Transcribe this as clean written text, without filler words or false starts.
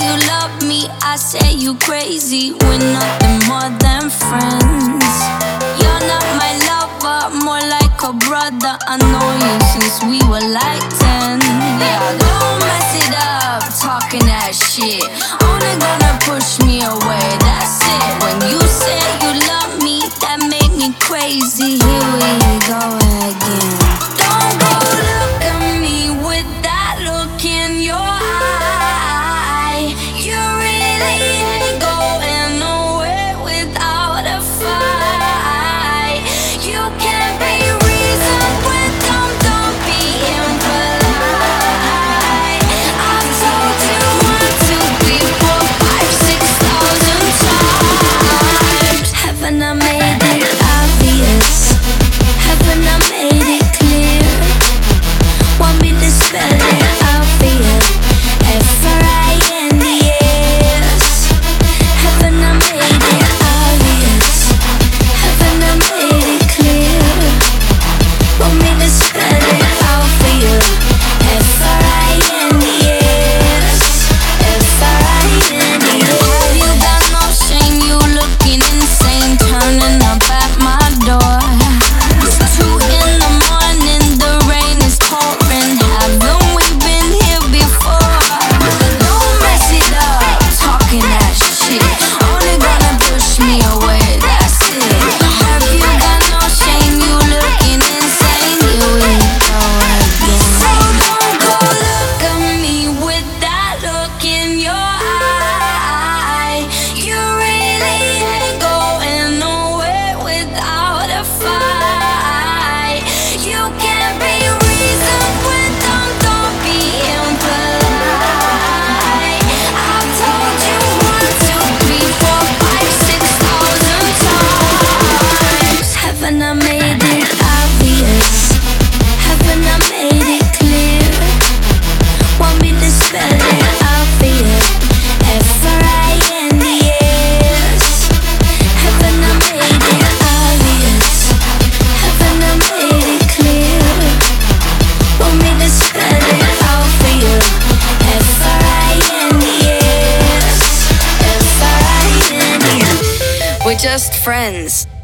you love me, I say you crazy. We're nothing more than friends. You're not my lover, more like a brother. I know you since we were like 10. Yeah, don't mess it up, talking that shit. Only gonna push me away, that's it. When you say you love me, that made me crazy. Here we go again. Don't go look at me with that look in your eye. You really ain't going nowhere without a fight. You can't be reasoned with them, don't be impolite. I've told you 1, 2, 3, 4, 5, 6,000 times. Haven't I made it obvious? Haven't I made it clear? Want me to spell it out for you? F-R-I-N-D-S. Haven't I made it obvious? Haven't I made it clear? Want me to spell it out for you? F-R-I-N-D-S. F-R-I-N-D-S. Have you got no shame? You looking insane, turning up at my door. It's 2 in the morning, the rain is pouring. Haven't we been here before? Don't mess it up, talking that shit. Only gonna push me away, that's it. Have you got no shame? You looking insane. Here we go again. So don't go look at me with that look in your eye. You really ain't going nowhere without a fight. You can't be reasoned with them, don't be impolite. I've told you 1, 2, 3, 4, 5, 6,000 times. Haven't I made it obvious? Haven't I made it clear? Want me to spell it out for you? F-R-I-N-D-S. Haven't I made it obvious? Haven't I made it clear? Want me to spell it out for you? F-R-I-N-D-S. F-R-I-N-D-S. We're just friends.